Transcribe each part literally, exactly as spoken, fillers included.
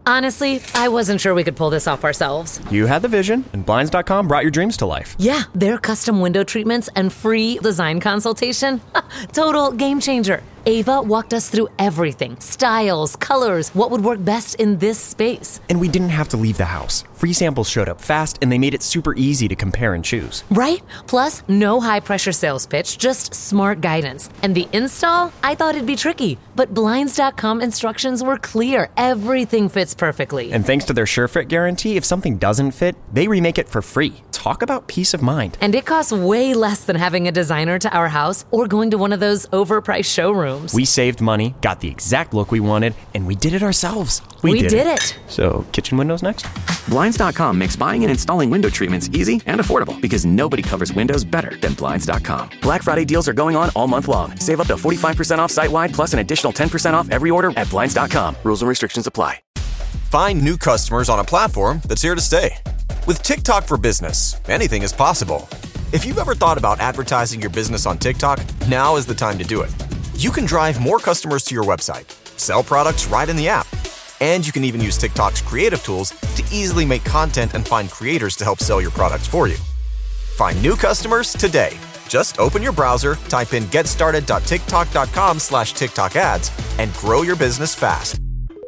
Honestly, I wasn't sure we could pull this off ourselves. You had the vision, and Blinds dot com brought your dreams to life. Yeah, their custom window treatments and free design consultation. Total game changer. Ava walked us through everything. Styles, colors, what would work best in this space. And we didn't have to leave the house. Free samples showed up fast, and they made it super easy to compare and choose. Right? Plus, no high-pressure sales pitch, just smart guidance. And the install? I thought it'd be tricky, but Blinds dot com instructions were clear. Everything fits perfectly. And thanks to their SureFit guarantee, if something doesn't fit, they remake it for free. Talk about peace of mind. And it costs way less than having a designer to our house or going to one of those overpriced showrooms. We saved money, got the exact look we wanted, and we did it ourselves. We, we did, did it. it. So, kitchen windows next? Blinds dot com makes buying and installing window treatments easy and affordable because nobody covers windows better than Blinds dot com. Black Friday deals are going on all month long. Save up to forty-five percent off site-wide plus an additional ten percent off every order at Blinds dot com. Rules and restrictions apply. Find new customers on a platform that's here to stay. With TikTok for Business, anything is possible. If you've ever thought about advertising your business on TikTok, now is the time to do it. You can drive more customers to your website, sell products right in the app, and you can even use TikTok's creative tools to easily make content and find creators to help sell your products for you. Find new customers today. Just open your browser, type in getstarted dot tiktok dot com slash TikTok ads, and grow your business fast.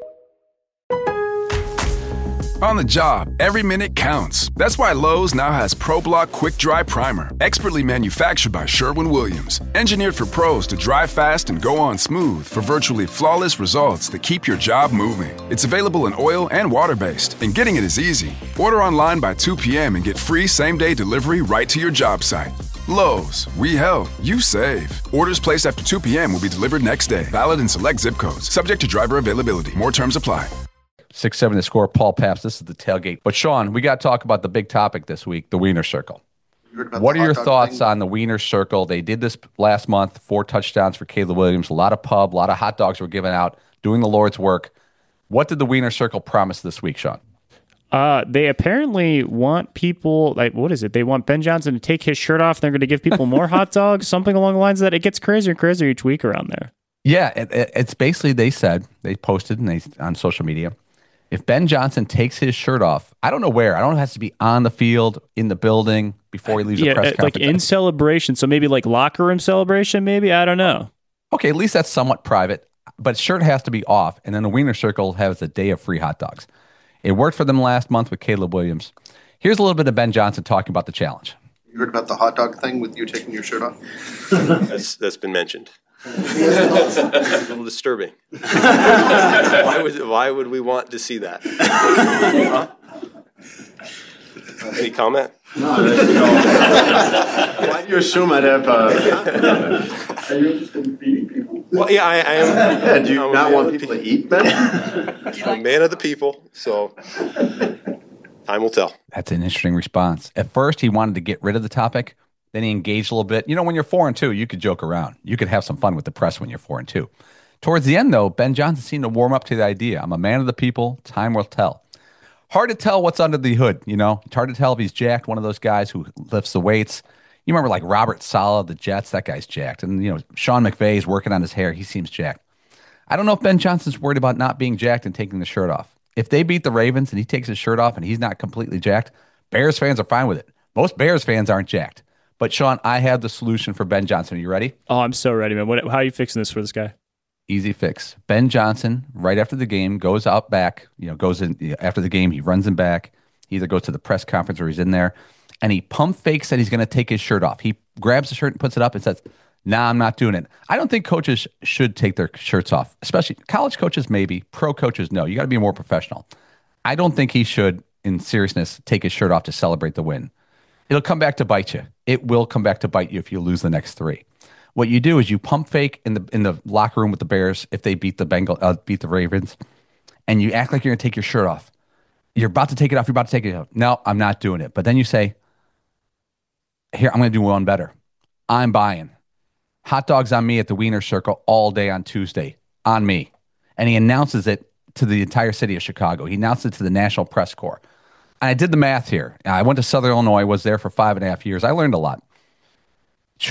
On the job, every minute counts. That's why Lowe's now has ProBlock Quick Dry Primer, expertly manufactured by Sherwin-Williams. Engineered for pros to dry fast and go on smooth for virtually flawless results that keep your job moving. It's available in oil and water-based, and getting it is easy. Order online by two p.m. and get free same-day delivery right to your job site. Lowe's, we help, you save. Orders placed after two p.m. will be delivered next day. Valid in select zip codes. Subject to driver availability. More terms apply. six seven to score. Paul Paps, this is the tailgate. But Sean, we got to talk about the big topic this week, the Wiener Circle. You what are your thoughts thing? on the Wiener Circle? They did this last month, four touchdowns for Caleb Williams, a lot of pub, a lot of hot dogs were given out, doing the Lord's work. What did the Wiener Circle promise this week, Sean? Uh, they apparently want people, like, what is it? They want Ben Johnson to take his shirt off. They're going to give people more hot dogs, something along the lines of that. It gets crazier and crazier each week around there. Yeah, it, it, it's basically, they said, they posted and they on social media, if Ben Johnson takes his shirt off, I don't know where. I don't know if it has to be on the field, in the building, before he leaves yeah, the press like conference. in celebration. So maybe like locker room celebration, maybe? I don't know. Okay, at least that's somewhat private. But shirt has to be off, and then the Wiener Circle has a day of free hot dogs. It worked for them last month with Caleb Williams. Here's a little bit of Ben Johnson talking about the challenge. You heard about the hot dog thing with you taking your shirt off? that's, that's been mentioned. It's a little disturbing. why would why would we want to see that? Huh? Any comment? No. Why do you assume I'd have? Uh... Are you interested in feeding people? Well, yeah, I, I am. Yeah, do you I'm not want people to eat, Ben? I'm a man of the people, so time will tell. That's an interesting response. At first, he wanted to get rid of the topic. Then he engaged a little bit. You know, when you're four and two, you could joke around. You could have some fun with the press when you're four and two. Towards the end, though, Ben Johnson seemed to warm up to the idea. I'm a man of the people. Time will tell. Hard to tell what's under the hood, you know. It's hard to tell if he's jacked, one of those guys who lifts the weights. You remember like Robert Saleh, the Jets, that guy's jacked. And, you know, Sean McVay's working on his hair. He seems jacked. I don't know if Ben Johnson's worried about not being jacked and taking the shirt off. If they beat the Ravens and he takes his shirt off and he's not completely jacked, Bears fans are fine with it. Most Bears fans aren't jacked. But, Sean, I have the solution for Ben Johnson. Are you ready? Oh, I'm so ready, man. What, how are you fixing this for this guy? Easy fix. Ben Johnson, right after the game, goes out back, you know, goes in after the game. He runs him back. He either goes to the press conference or he's in there, and he pump fakes that he's going to take his shirt off. He grabs the shirt and puts it up and says, nah, I'm not doing it. I don't think coaches should take their shirts off, especially college coaches maybe. Pro coaches, no. You got to be more professional. I don't think he should, in seriousness, take his shirt off to celebrate the win. It'll come back to bite you. It will come back to bite you if you lose the next three. What you do is you pump fake in the in the locker room with the Bears if they beat the Bengal uh, beat the Ravens, and you act like you're going to take your shirt off. You're about to take it off. You're about to take it off. No, I'm not doing it. But then you say, here, I'm going to do one better. I'm buying. Hot dogs on me at the Wiener Circle all day on Tuesday. On me. And he announces it to the entire city of Chicago. He announced it to the National Press Corps. And I did the math here. I went to Southern Illinois, was there for five and a half years. I learned a lot. Sean,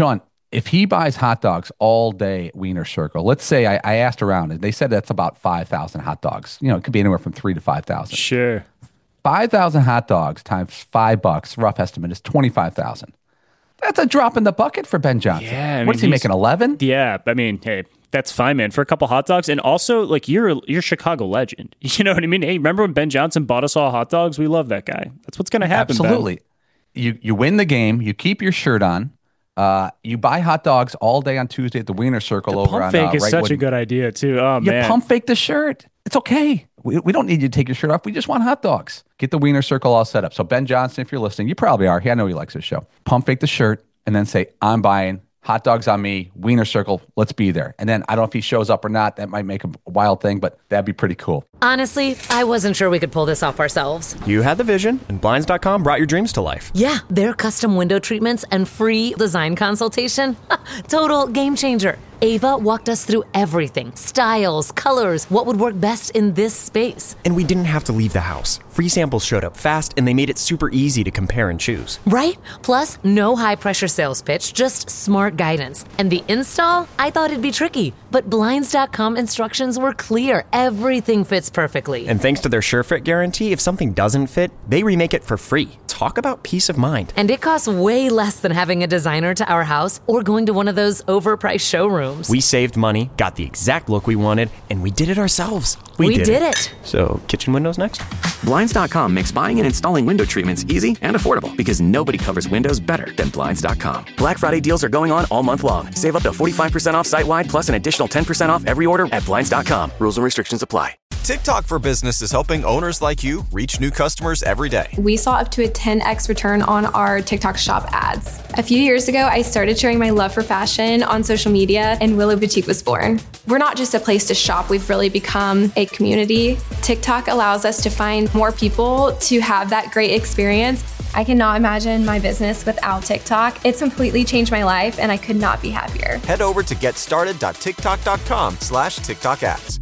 if he buys hot dogs all day at Wiener Circle, let's say I, I asked around and they said that's about five thousand hot dogs. You know, it could be anywhere from three to five thousand. Sure. five thousand hot dogs times five bucks, rough estimate is twenty-five thousand. That's a drop in the bucket for Ben Johnson. Yeah, I mean, What's he making, eleven? Yeah, I mean, hey, that's fine, man. For a couple hot dogs, and also, like, you're you're a Chicago legend. You know what I mean? Hey, remember when Ben Johnson bought us all hot dogs? We love that guy. That's what's going to happen, Absolutely. Ben. You you win the game. You keep your shirt on. Uh, you buy hot dogs all day on Tuesday at the Wiener Circle the over pump on fake uh, is right such when, a good idea, too. Oh, you man. pump fake the shirt. It's okay. We, we don't need you to take your shirt off. We just want hot dogs. Get the Wiener Circle all set up. So Ben Johnson, if you're listening, you probably are. I know he likes his show. Pump fake the shirt and then say, I'm buying hot dogs on me, Wiener Circle, let's be there. And then I don't know if he shows up or not. That might make a wild thing, but that'd be pretty cool. Honestly, I wasn't sure we could pull this off ourselves. You had the vision, and Blinds dot com brought your dreams to life. Yeah, their custom window treatments and free design consultation. Total game changer. Ava walked us through everything. Styles, colors, what would work best in this space. And we didn't have to leave the house. Free samples showed up fast, and they made it super easy to compare and choose. Right? Plus, no high-pressure sales pitch, just smart guidance. And the install? I thought it'd be tricky, but Blinds dot com instructions were clear. Everything fits perfectly. And thanks to their SureFit guarantee, if something doesn't fit, they remake it for free. Talk about peace of mind. And it costs way less than having a designer to our house or going to one of those overpriced showrooms. We saved money, got the exact look we wanted, and we did it ourselves. We, we did, did it. it. So, kitchen windows next? Blinds dot com makes buying and installing window treatments easy and affordable because nobody covers windows better than Blinds dot com. Black Friday deals are going on all month long. Save up to forty-five percent off site-wide plus an additional ten percent off every order at Blinds dot com. Rules and restrictions apply. TikTok for Business is helping owners like you reach new customers every day. We saw up to a ten x return on our TikTok shop ads. A few years ago, I started sharing my love for fashion on social media, and Willow Boutique was born. We're not just a place to shop, we've really become a community. TikTok allows us to find more people to have that great experience. I cannot imagine my business without TikTok. It's completely changed my life, and I could not be happier. Head over to getstarted dot tiktok dot com slash TikTok ads.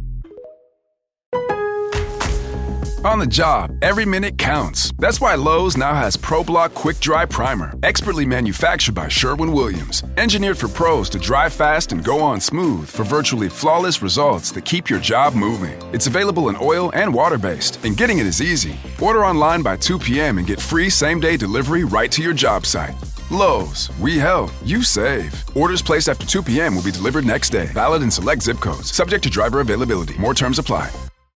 On the job, every minute counts. That's why Lowe's now has ProBlock Quick Dry Primer, expertly manufactured by Sherwin-Williams. Engineered for pros to dry fast and go on smooth for virtually flawless results that keep your job moving. It's available in oil and water-based, and getting it is easy. Order online by two p.m. and get free same-day delivery right to your job site. Lowe's, we help, you save. Orders placed after two p.m. will be delivered next day. Valid in select zip codes. Subject to driver availability. More terms apply.